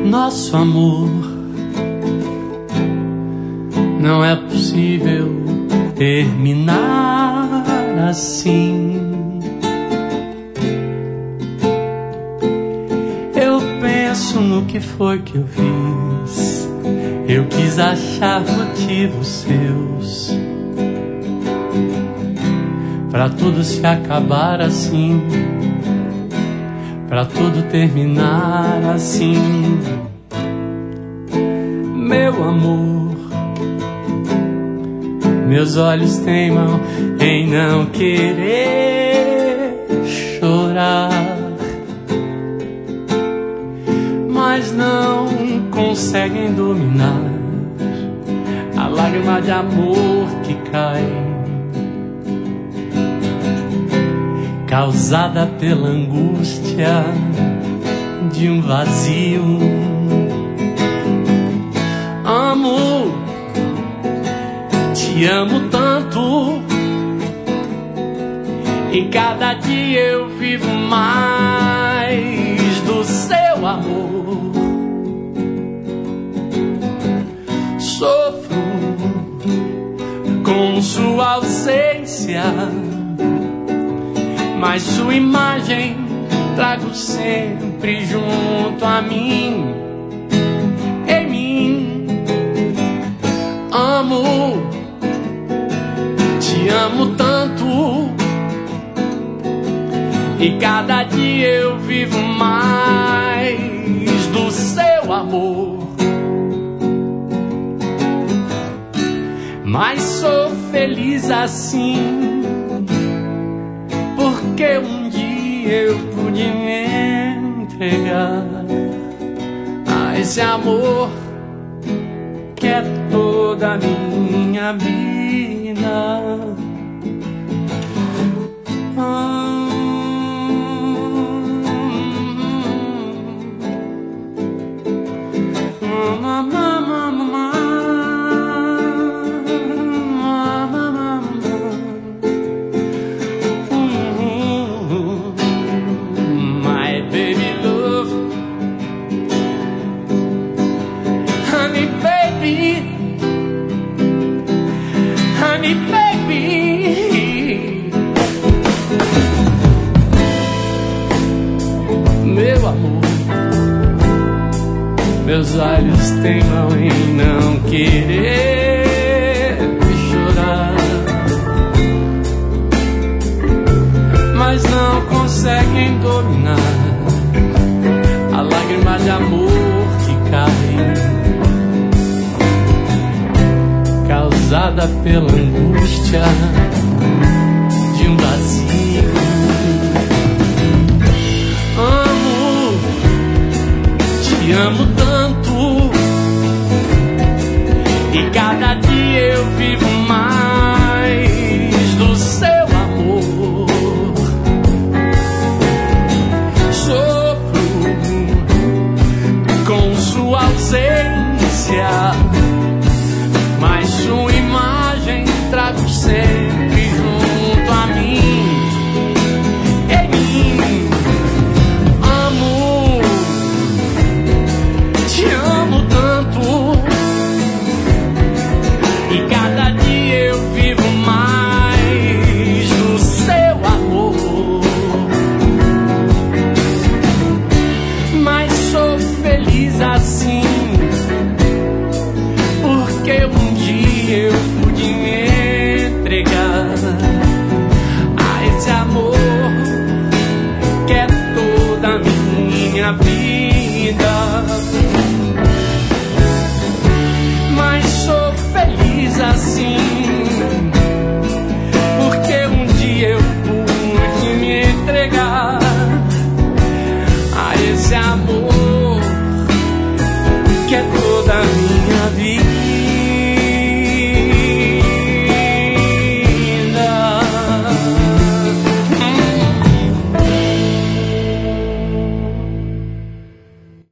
nosso amor. Não é possível terminar assim. Eu penso no que foi que eu fiz. Eu quis achar motivos seus pra tudo se acabar assim, pra tudo terminar assim. Meu amor, meus olhos teimam em não querer chorar, mas não conseguem dominar a lágrima de amor que cai, causada pela angústia de um vazio. Amo, te amo tanto, e cada dia eu vivo mais do seu amor. Sofro com sua ausência, mas sua imagem trago sempre junto a mim. Em mim, amo, te amo tanto, e cada dia eu vivo mais do seu amor. Mas sou feliz assim, porque um dia eu pude me entregar a esse amor que é toda a minha vida. Meu amor, meus olhos teimam em não querer chorar, mas não conseguem dominar a lágrima de amor que cai, causada pela angústia de um vazio. Amo, te amo tanto, e cada dia eu vivo mais do seu amor. Sofro com sua ausência, mas sua imagem trago sempre junto a mim. Em mim, amo, te amo tanto, e cada dia eu vivo mais do seu amor. Mas sou feliz assim, porque um dia eu pude me entregar